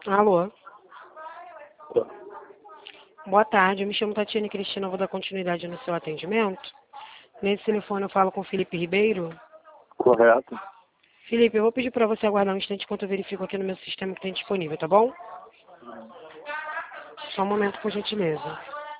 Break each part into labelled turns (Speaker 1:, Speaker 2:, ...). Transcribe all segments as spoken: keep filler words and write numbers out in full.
Speaker 1: Alô? Boa tarde, eu me chamo Tatiane Cristina, vou dar continuidade no seu atendimento. Nesse telefone eu falo com o Felipe Ribeiro.
Speaker 2: Correto.
Speaker 1: Felipe, eu vou pedir para você aguardar um instante enquanto eu verifico aqui no meu sistema que tem disponível, tá bom? Só um momento, por gentileza.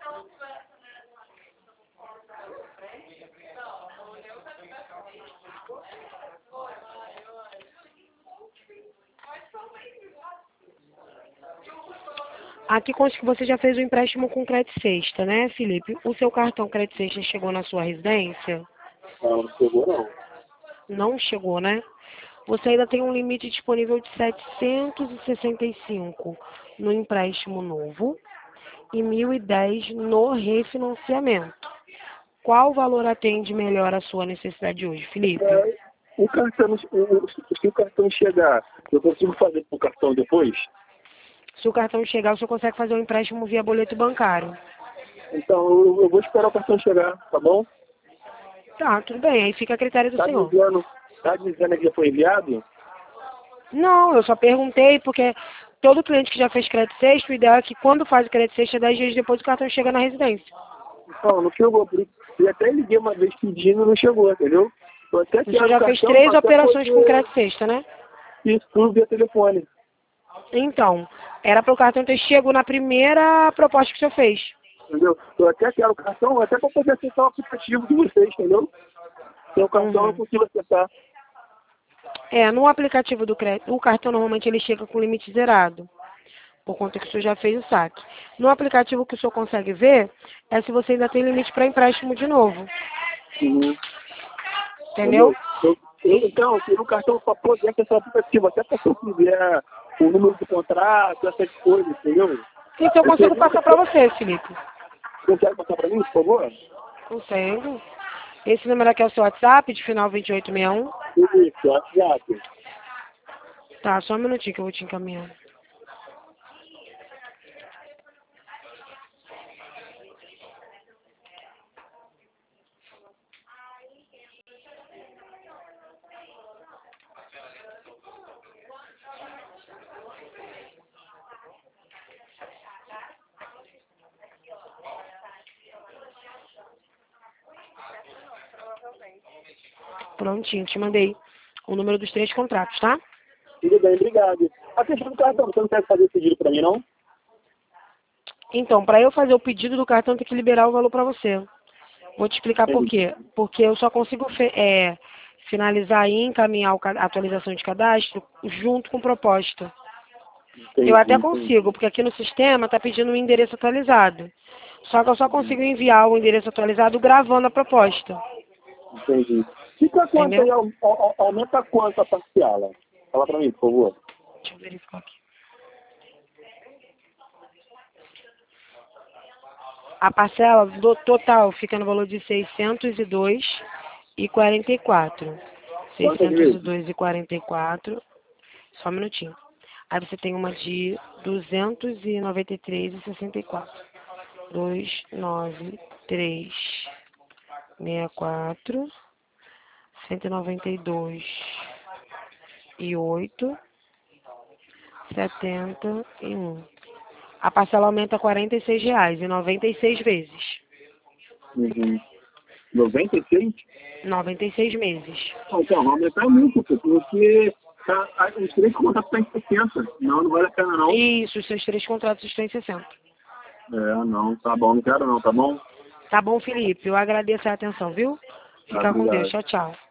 Speaker 1: Aqui consta que você já fez o empréstimo com crédito sexta, né, Felipe? O seu cartão crédito sexta chegou na sua residência?
Speaker 2: Não, não chegou não.
Speaker 1: Não chegou, né? Você ainda tem um limite disponível de setecentos e sessenta e cinco no empréstimo novo e mil e dez no refinanciamento. Qual valor atende melhor a sua necessidade hoje, Felipe?
Speaker 2: É, o cartão, o, se o cartão chegar, eu consigo fazer com o cartão depois?
Speaker 1: Se o cartão chegar, você consegue fazer um empréstimo via boleto bancário.
Speaker 2: Então eu, eu vou esperar o cartão chegar, tá bom?
Speaker 1: Tá, tudo bem, aí fica a critério do
Speaker 2: Tá
Speaker 1: senhor.
Speaker 2: dizendo, tá dizendo que já foi enviado?
Speaker 1: Não, eu só perguntei porque todo cliente que já fez crédito sexta, o ideal é que quando faz o crédito sexta, dez dias depois o cartão chega na residência.
Speaker 2: Não, não chegou. Eu até liguei uma vez pedindo, não chegou, entendeu? Eu até
Speaker 1: O
Speaker 2: quero
Speaker 1: senhor já
Speaker 2: o
Speaker 1: fez
Speaker 2: cartão
Speaker 1: três
Speaker 2: pra até
Speaker 1: operações com
Speaker 2: poder
Speaker 1: crédito sexta, né?
Speaker 2: isso tudo via telefone,
Speaker 1: Então, era para o cartão ter chego na primeira proposta que o senhor fez.
Speaker 2: entendeu? Eu até quero o cartão até para poder acessar o aplicativo de vocês, entendeu? Sem o cartão eu
Speaker 1: Uhum.
Speaker 2: não consigo acessar.
Speaker 1: É, no aplicativo do crédito, o cartão normalmente ele chega com limite zerado, por conta que o senhor já fez o saque. No aplicativo que o senhor consegue ver, é se você ainda tem limite para empréstimo de novo.
Speaker 2: Uhum.
Speaker 1: Entendeu?
Speaker 2: Entendeu? Eu, eu, então, eu queria o cartão para poder acessar o aplicativo, até para se eu quiser o número do contrato, essas coisas, entendeu?
Speaker 1: Isso eu
Speaker 2: Eu
Speaker 1: consigo
Speaker 2: queria,
Speaker 1: passar para você, Felipe.
Speaker 2: você quer passar para mim, por favor?
Speaker 1: Consegue. Esse número aqui é o seu WhatsApp, de final vinte e oito sessenta e um.
Speaker 2: Isso, WhatsApp.
Speaker 1: Tá, só um minutinho que eu vou te encaminhar. Prontinho, te mandei o número dos três contratos, tá?
Speaker 2: Tudo bem, obrigado. A questão do cartão, você não quer fazer esse pedido para mim, não?
Speaker 1: Então, para eu fazer o pedido do cartão, tem que liberar o valor para você. Vou te explicar por
Speaker 2: Entendi.
Speaker 1: quê. Porque eu só consigo fe- é, finalizar e encaminhar o ca- a atualização de cadastro junto com proposta. Eu
Speaker 2: Entendi,
Speaker 1: até
Speaker 2: entendi.
Speaker 1: consigo, porque aqui no sistema está pedindo um endereço atualizado. Só que eu só consigo enviar o endereço atualizado gravando a proposta.
Speaker 2: Entendi. Fica quanto aí,
Speaker 1: Entendeu?
Speaker 2: au- au- aumenta quanto a parcela? Fala para mim, por favor.
Speaker 1: Deixa eu verificar aqui. A parcela do total fica no valor de seiscentos e dois e quarenta e quatro.
Speaker 2: Quantas
Speaker 1: seiscentos e
Speaker 2: vezes?
Speaker 1: dois e quarenta e quatro. Só um minutinho. Aí você tem uma de duzentos e noventa e três e sessenta e quatro. dois, nove, três, sessenta e quatro, cento e noventa e dois e oito, setenta e um. A parcela aumenta quarenta e seis reais e noventa e seis vezes.
Speaker 2: Uhum. noventa e seis?
Speaker 1: noventa e seis meses.
Speaker 2: Ah, então, vai aumentar muito, pô, porque tá, a- os três contratos estão em sessenta. Não, não vale a pena, não.
Speaker 1: Isso, os seus três contratos estão em sessenta.
Speaker 2: É, não, tá bom, não quero não, tá bom?
Speaker 1: Tá bom, Felipe? Eu agradeço a atenção, viu?
Speaker 2: Tá,
Speaker 1: Fica com Deus.
Speaker 2: obrigado.
Speaker 1: Tchau, tchau.